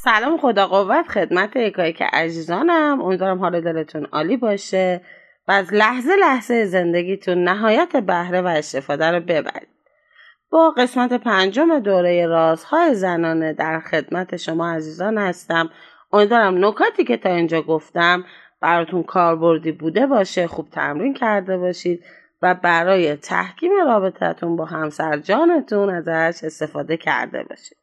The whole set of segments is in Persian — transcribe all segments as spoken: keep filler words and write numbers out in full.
سلام، خدا قوت خدمت یکایک عزیزانم. امیدوارم حال دلتون عالی باشه و از لحظه لحظه زندگیتون نهایت بهره و استفاده رو ببرید. با قسمت پنجم دوره رازهای زنانه در خدمت شما عزیزان هستم. امیدوارم نکاتی که تا اینجا گفتم براتون کاربردی بوده باشه، خوب تمرین کرده باشید و برای تحکیم رابطتون با همسر جانتون ازش استفاده کرده باشید.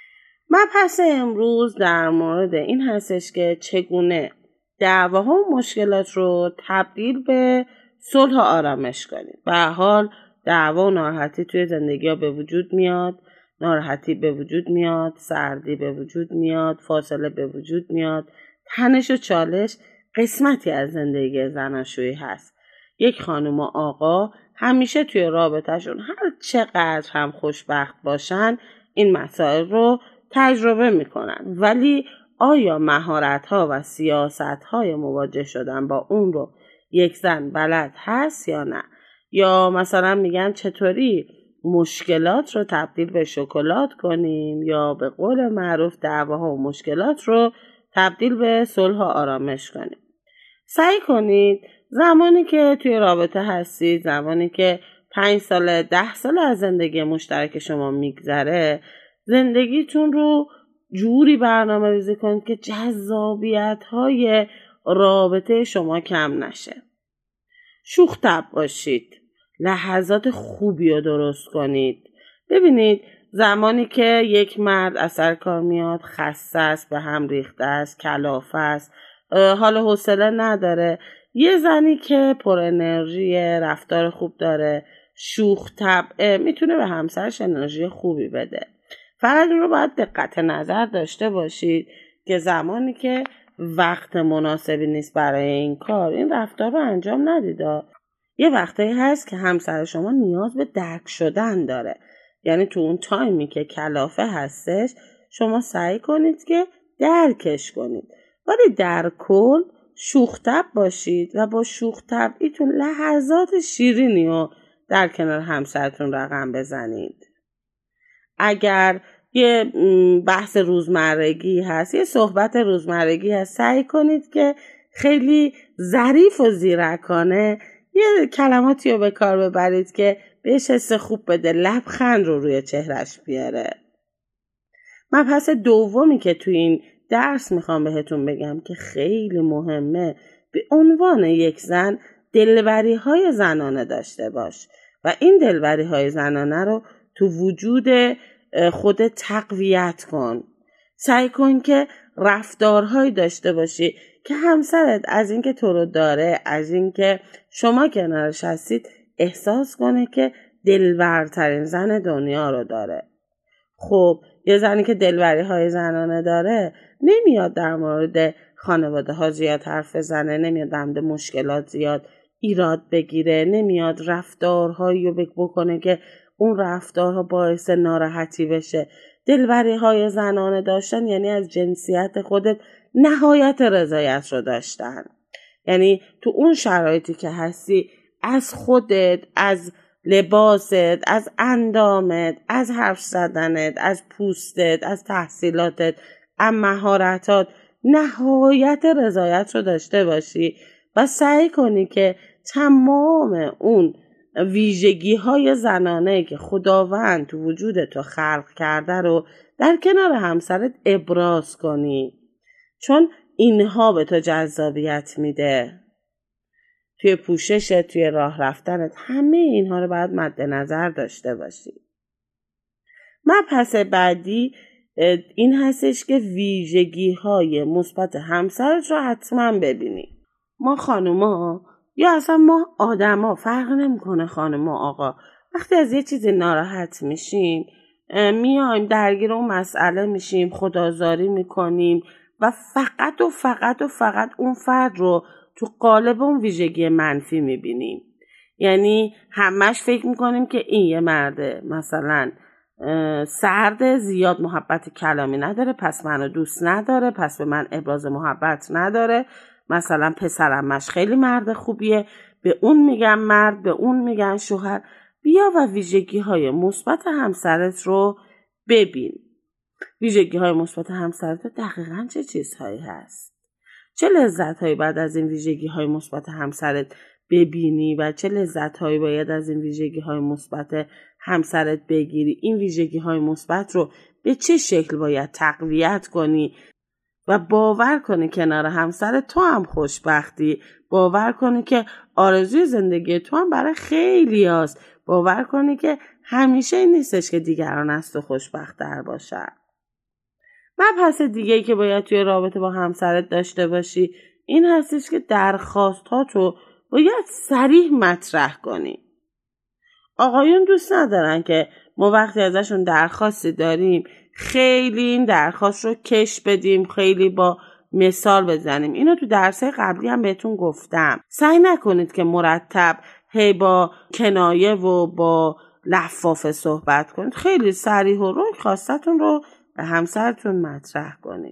مبحث امروز در مورد این هستش که چگونه دعواها و مشکلات رو تبدیل به صلح و آرامش کنید. به هر حال دعوا و ناراحتی توی زندگی ها به وجود میاد، ناراحتی به وجود میاد، سردی به وجود میاد، فاصله به وجود میاد. تنش و چالش قسمتی از زندگی زناشویی هست. یک خانم و آقا همیشه توی رابطهشون هر چقدر هم خوشبخت باشن این مسائل رو تجربه میکنن، ولی آیا مهارت‌ها و سیاست‌های مواجه شدن با اون رو یک زن بلد هست یا نه؟ یا مثلا میگن چطوری مشکلات رو تبدیل به شکلات کنیم، یا به قول معروف دعواها و مشکلات رو تبدیل به صلح و آرامش کنیم. سعی کنید زمانی که توی رابطه هستید، زمانی که پنج سال ده سال از زندگی مشترک شما میگذره، زندگیتون رو جوری برنامه ریزی کنید که جذابیت های رابطه شما کم نشه. شوخ طبع باشید، لحظات خوبی رو درست کنید. ببینید زمانی که یک مرد از سر کار میاد، خسته است، به هم ریخته است، کلافه است، حال و حوصله نداره، یه زنی که پر انرژی، رفتار خوب داره، شوخ طبعه، میتونه به همسرش انرژی خوبی بده. فقط اون رو باید دقت نظر داشته باشید که زمانی که وقت مناسبی نیست برای این کار، این رفتار رو انجام ندید. یه وقتایی هست که همسر شما نیاز به درک شدن داره، یعنی تو اون تایمی که کلافه هستش شما سعی کنید که درکش کنید، ولی در کل شوخ طبع باشید و با شوخ طبعیتون لحظات شیرینی رو در کنار همسرتون رقم بزنید. اگر یه بحث روزمرگی هست، یه صحبت روزمرگی هست، سعی کنید که خیلی ظریف و زیرکانه یه کلماتی رو به کار ببرید که بهش حس خوب بده، لبخند رو روی چهرش بیاره. مبحث دومی که توی این درس میخوام بهتون بگم که خیلی مهمه، به عنوان یک زن دلبری های زنانه داشته باش و این دلبری های زنانه رو تو وجود خودت تقویت کن. سعی کن که رفتارهایی داشته باشی که همسرت از اینکه تو رو داره، از اینکه شما کنارش هستید، احساس کنه که دلبرترین زن دنیا رو داره. خب یه زنی که دلبری های زنانه داره نمیاد در مورد خانواده ها زیاد حرف بزنه، نمیاد در مورد مشکلات زیاد ایراد بگیره، نمیاد رفتارهایی رو بکنه که اون رفتارها باعث ناراحتی بشه. دلبری های زنانه داشتن یعنی از جنسیت خودت نهایت رضایت رو داشتن، یعنی تو اون شرایطی که هستی از خودت، از لباست، از اندامت، از حرف زدنت، از پوستت، از تحصیلاتت، از مهارتات نهایت رضایت رو داشته باشی و سعی کنی که تمام اون ویژگی های زنانه که خداوند تو وجود تو خلق کرده رو در کنار همسرت ابراز کنی، چون اینها به تو جذابیت میده. توی پوششت، توی راه رفتنت، همه اینها رو باید مد نظر داشته باشی. مبحث بعدی این هستش که ویژگی های مثبت همسرت رو حتما ببینی. ما خانوما یا اصلا ما آدما، فرق نمیکنه خانم و آقا، وقتی از یه چیزی ناراحت میشیم میایم درگیر اون مسئله میشیم، خدازاری میکنیم و فقط و فقط و فقط اون فرد رو تو قالب اون ویژگی منفی میبینیم. یعنی همش فکر میکنیم که این یه مرده مثلا سرد، زیاد محبت کلامی نداره، پس منو دوست نداره، پس به من ابراز محبت نداره. مثلا پسرمش خیلی مرد خوبیه، به اون میگن مرد، به اون میگن شوهر. بیا و ویژگی های مثبت همسرت رو ببین. ویژگی های مثبت همسرت دقیقاً چه چیزهایی هست؟ چه لذت هایی بعد از این ویژگی های مثبت همسرت ببینی و چه لذت هایی باید از این ویژگی های مثبت همسرت بگیری؟ این ویژگی های مثبت رو به چه شکل باید تقویت کنی و باور کنی کنار همسرت تو هم خوشبختی، باور کنی که آرزوی زندگی تو هم برای خیلی هست، باور کنی که همیشه این نیستش که دیگران از تو خوشبخت‌تر باشن. مبحث دیگه‌ای که باید توی رابطه با همسرت داشته باشی این هستش که درخواستاتو باید صریح مطرح کنی. آقایون دوست ندارن که ما وقتی ازشون درخواستی داریم خیلی این درخواست رو کش بدیم، خیلی با مثال بزنیم. اینو تو درسای قبلی هم بهتون گفتم. سعی نکنید که مرتب هی با کنایه و با لفافه صحبت کنید. خیلی صریح و روی خواستتون رو به همسرتون مطرح کنید.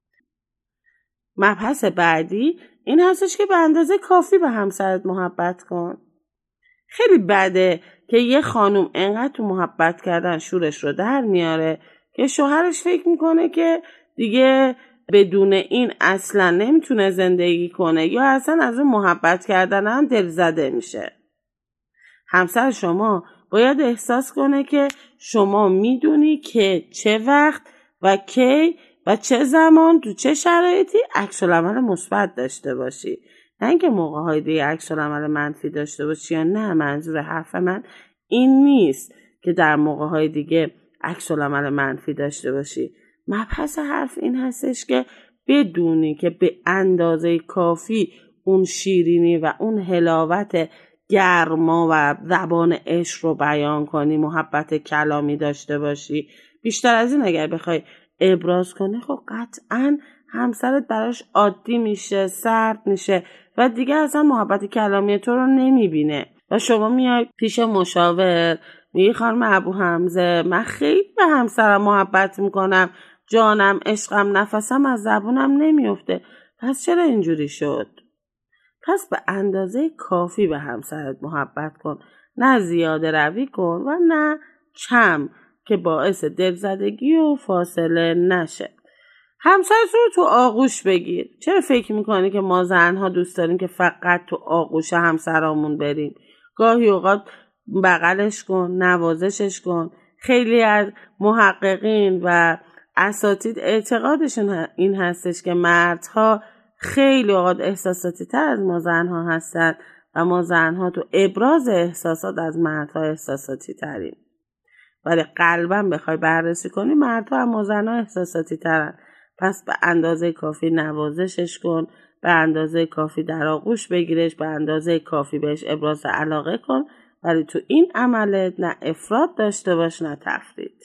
مبحث بعدی این هستش که به اندازه کافی به همسرت محبت کن. خیلی بده که یه خانوم انقدر تو محبت کردن شورش رو در میاره که شوهرش فکر میکنه که دیگه بدون این اصلا نمیتونه زندگی کنه یا اصلا از اون محبت کردن هم دلزده میشه. همسر شما باید احساس کنه که شما میدونی که چه وقت و کی و چه زمان تو چه شرایطی عکس العمل مثبت داشته باشی، نه اینکه موقع‌های دیگه عکس العمل منفی داشته باشی یا نه. منظور حرف من این نیست که در موقع‌های دیگه عکس العمل منفی داشته باشی. مبحث حرف این هستش که بدونی که به اندازه کافی اون شیرینی و اون حلاوت گرما و زبان عشق رو بیان کنی، محبت کلامی داشته باشی. بیشتر از این اگر بخوای ابراز کنی خب قطعاً همسرت براش عادی میشه، سرد میشه و دیگه اصلا محبت کلامی تو رو نمیبینه و شما میای پیش مشاور میگی خانم ابو حمزه من خیلی به همسرم محبت میکنم، جانم، عشقم، نفسم از زبونم نمیفته. پس چرا اینجوری شد؟ پس به اندازه کافی به همسرت محبت کن، نه زیاده روی کن و نه کم که باعث دلزدگی و فاصله نشه. همسرت رو تو آغوش بگیر. چرا فکر میکنی که ما زنها دوست داریم که فقط تو آغوش همسرامون بریم؟ گاهی اوقات بغلش کن، نوازشش کن. خیلی از محققین و اساتید اعتقادشون این هستش که مردها خیلی اوقات احساساتی تر از ما زنها هستن و ما زنها تو ابراز احساسات از مردها احساساتی تریم. ولی قلباً بخوای بررسی کنی مردها هم زنها احساساتی ترن. پس به اندازه کافی نوازشش کن، به اندازه کافی در آغوش بگیرش، به اندازه کافی بهش ابراز علاقه کن، ولی تو این عملت نه افراط داشته باش نه تفرید.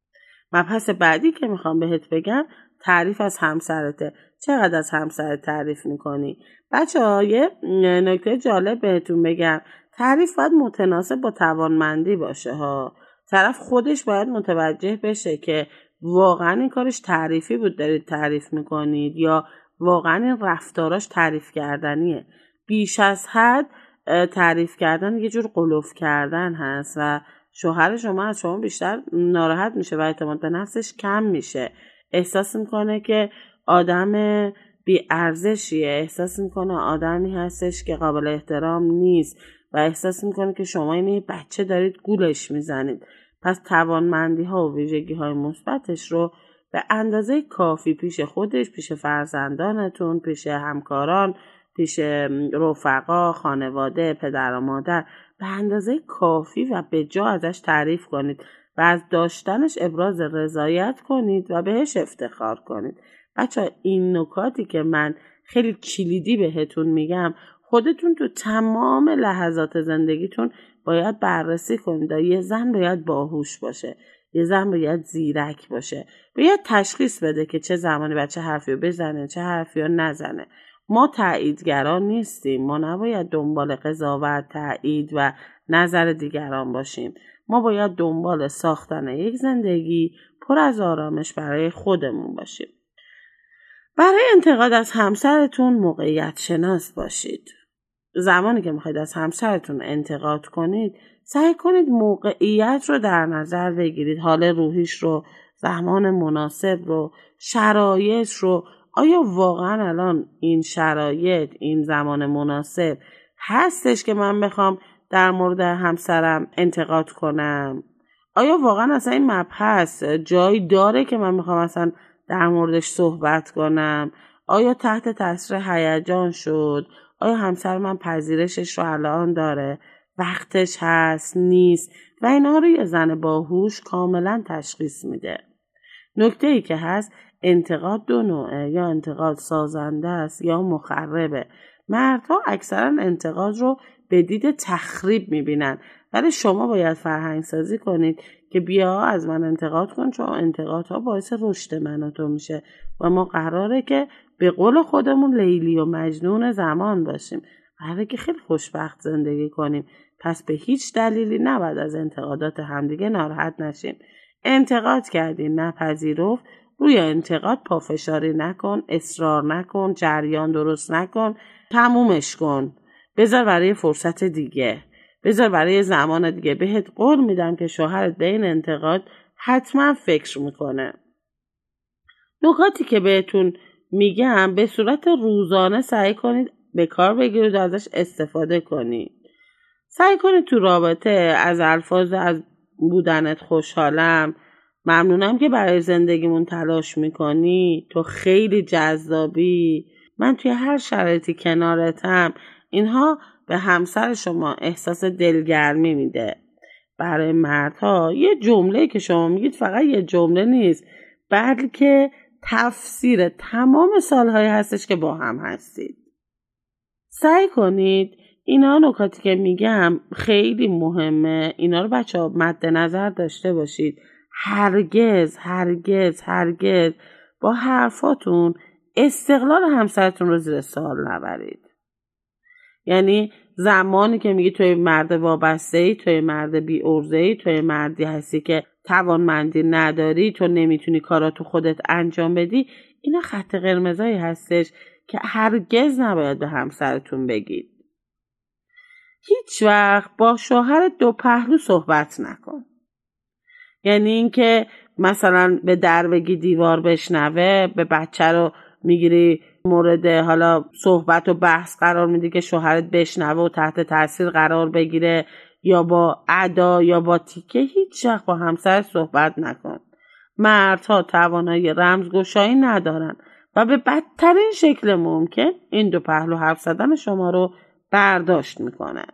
مبحث بعدی که میخوام بهت بگم تعریف از همسرته. چقدر از همسرت تعریف میکنی؟ بچه ها یه نکته جالب بهتون بگم، تعریف باید متناسب با توانمندی باشه ها. طرف خودش باید متوجه بشه که واقعا این کارش تعریفی بود دارید تعریف میکنید یا واقعا این رفتاراش تعریف کردنیه. بیش از حد تعریف کردن یه جور قلوف کردن هست و شوهر شما از شما بیشتر ناراحت میشه و اعتماد به نفسش کم میشه. احساس میکنه که آدم بی ارزشیه، احساس میکنه آدمی هستش که قابل احترام نیست و احساس میکنه که شما این بچه دارید گولش میزنید. پس توانمندی ها و ویژگی های مثبتش رو به اندازه کافی پیش خودش، پیش فرزندانتون، پیش همکاران، پیش رفقا، خانواده، پدر و مادر به اندازه کافی و به جا ازش تعریف کنید و از داشتنش ابراز رضایت کنید و بهش افتخار کنید. بچه این نکاتی که من خیلی کلیدی بهتون میگم خودتون تو تمام لحظات زندگیتون باید بررسی کنید. یه زن باید باهوش باشه، یه زن باید زیرک باشه، باید تشخیص بده که چه زمانی بچه حرفی رو بزنه چه حرفی رو نزنه. ما تاییدگران نیستیم، ما نباید دنبال قضاوت، تایید و نظر دیگران باشیم. ما باید دنبال ساختن یک زندگی پر از آرامش برای خودمون باشیم. برای انتقاد از همسرتون موقعیت شناس باشید. زمانی که میخواید از همسرتون انتقاد کنید سعی کنید موقعیت رو در نظر بگیرید، حال روحیش رو، زمان مناسب رو، شرایط رو، آیا واقعا الان این شرایط، این زمان مناسب هستش که من بخوام در مورد همسرم انتقاد کنم؟ آیا واقعا اصلا این مبحث جایی داره که من بخوام اصلا در موردش صحبت کنم؟ آیا تحت تاثیر هیجان شد؟ آیا همسر من پذیرشش رو الان داره؟ وقتش هست؟ نیست؟ و اینا رو یه زن باهوش کاملا تشخیص میده. نکته ای که هست، انتقاد دو نوعه، یا انتقاد سازنده است یا مخربه. مردها اکثرا انتقاد رو به دید تخریب میبینن، ولی شما باید فرهنگ سازی کنید که بیا از من انتقاد کن، چون انتقادها باعث رشد من و تو میشه و ما قراره که به قول خودمون لیلی و مجنون زمان باشیم، قراره که خیلی خوشبخت زندگی کنیم. پس به هیچ دلیلی نباید از انتقادات همدیگه ناراحت نشیم. انتقاد کردی نپذیرفت، روی انتقاد پافشاری نکن، اصرار نکن، جریان درست نکن، تمومش کن، بذار برای فرصت دیگه، بذار برای زمان دیگه. بهت قول میدم که شوهرت به این انتقاد حتما فکر میکنه. نکاتی که بهتون میگم به صورت روزانه سعی کنید به کار بگیرید و ازش استفاده کنید. سعی کنید تو رابطه از الفاظ از بودنت خوشحالم، ممنونم که برای زندگیمون تلاش میکنی، تو خیلی جذابی، من توی هر شرایطی کنارتم، اینها به همسر شما احساس دلگرمی میده. برای مردها یه جمله که شما میگید فقط یه جمله نیست، بلکه تفسیر تمام سالهای هستش که با هم هستید. سعی کنید اینا نکاتی که میگم خیلی مهمه، اینا رو بچه ها مد نظر داشته باشید. هرگز هرگز هرگز با حرفاتون استقلال همسرتون رو زیر سوال نبرید. یعنی زمانی که میگی توی مرد وابسته‌ای، توی مرد بی عرضه‌ای، توی مردی هستی که توانمندی نداری، تو نمیتونی کاراتو خودت انجام بدی، اینا خط قرمزایی هستش که هرگز نباید به همسرتون بگید. هیچ وقت با شوهر دو پهلو صحبت نکن. یعنی اینکه مثلا به در بگی دیوار بشنوه، به بچه رو میگیری مورد حالا صحبت و بحث قرار میدی که شوهرت بشنوه و تحت تاثیر قرار بگیره، یا با ادا یا با تیکه. هیچ وقت با همسر صحبت نکن. مردها توانایی رمزگشایی ندارن و به بدترین شکل ممکن این دو پهلو حرف زدن شما رو برداشت میکنن.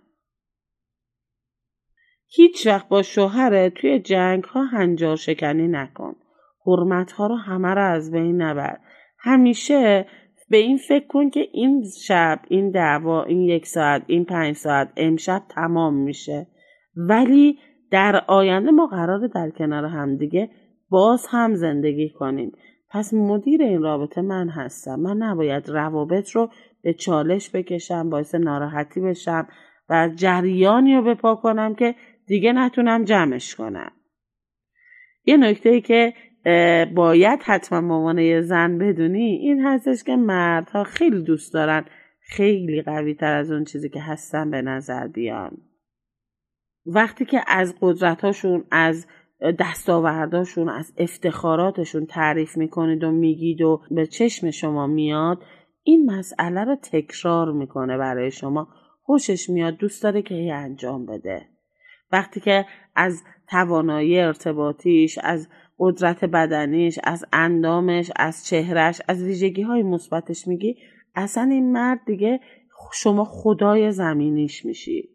هیچ وقت با شوهر توی جنگ ها هنجار شکنی نکن. حرمت ها رو همه رو از بین نبر. همیشه به این فکر کن که این شب، این دعوا، این یک ساعت، این پنج ساعت امشب تمام میشه، ولی در آینده ما قراره در کنار هم دیگه باز هم زندگی کنیم. پس مدیر این رابطه من هستم. من نباید روابط رو به چالش بکشم، باعث ناراحتی بشم و جریانی رو بپا کنم که دیگه نتونم جمعش کنم. یه نکته‌ای که باید حتما مامانه زن بدونی این هستش که مردها خیلی دوست دارن خیلی قوی تر از اون چیزی که هستن به نظر بیان. وقتی که از قدرتاشون، از دستاورداشون، از افتخاراتشون تعریف میکنید و میگید و به چشم شما میاد، این مسئله رو تکرار میکنه برای شما، خوشش میاد، دوست داره که هی انجام بده. وقتی که از توانایی ارتباطیش، از قدرت بدنیش، از اندامش، از چهرش، از ویژگی‌های مثبتش میگی، اصلا این مرد دیگه شما خدای زمینیش میشی.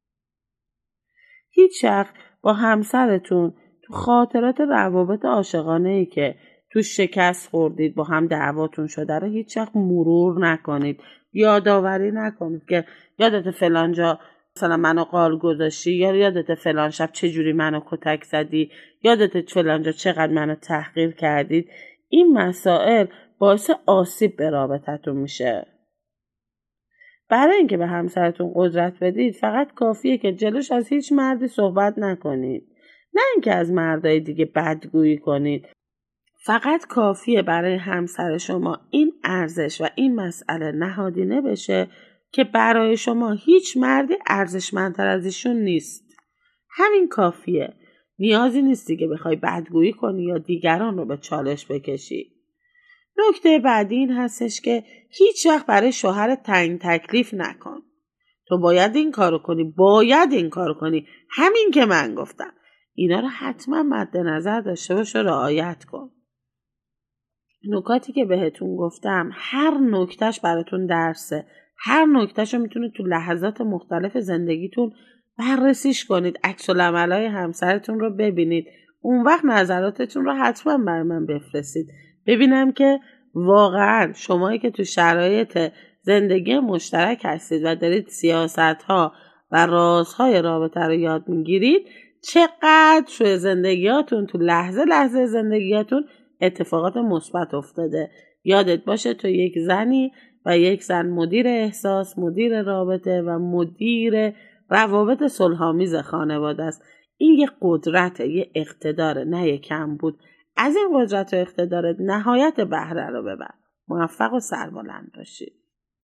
هیچ وقت با همسرتون تو خاطرات روابط عاشقانه‌ای که تو شکست خوردید، با هم دعواتون شده رو هیچ وقت مرور نکنید، یادآوری نکنید که یادت فلان جا مثلا منو قال گذاشتی، یا یادت فلان شب چجوری منو کتک زدی، یادت فلان جا چقدر منو تحقیر کردید. این مسائل باعث آسیب به رابطتون میشه. برای اینکه به همسرتون قدرت بدید فقط کافیه که جلوش از هیچ مردی صحبت نکنید، نه اینکه از مردای دیگه بدگویی کنید. فقط کافیه برای همسر شما این ارزش و این مسئله نهادینه بشه که برای شما هیچ مردی ارزشمندتر از ایشون نیست. همین کافیه. نیازی نیستی که بخوای بدگویی کنی یا دیگران رو به چالش بکشی. نکته بعدی این هستش که هیچ وقت برای شوهر تعیین تکلیف نکن. تو باید این کارو کنی، باید این کارو کنی، همین که من گفتم. اینا رو حتما مد نظر داشته باش و رعایت کن. نکاتی که بهتون گفتم هر نکتهش براتون درسه. هر نکتهشو میتونید تو لحظات مختلف زندگیتون بررسیش کنید. عکس العملای همسرتون رو ببینید. اون وقت نظراتتون رو حتما بر من بفرستید. ببینم که واقعا شمایی که تو شرایط زندگی مشترک هستید و دارید سیاست‌ها و رازهای رابطه رو یاد میگیرید، چقدر توی زندگیاتون، تو لحظه لحظه زندگیاتون اتفاقات مثبت افتاده. یادت باشه تو یک زنی و یک زن مدیر احساس، مدیر رابطه و مدیر روابط صلح‌آمیز خانواده است. این یه قدرته، یه اقتداره، نه یه کم بود. از این قدرت و اقتدارت نهایت بهره رو ببر. موفق و سربلند باشید.